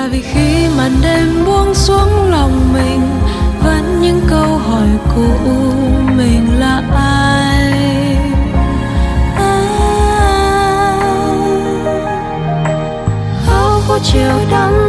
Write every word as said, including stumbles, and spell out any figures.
là vì khi màn đêm buông xuống lòng mình vẫn những câu hỏi cũ, mình là ai? À, áo có chiều đắm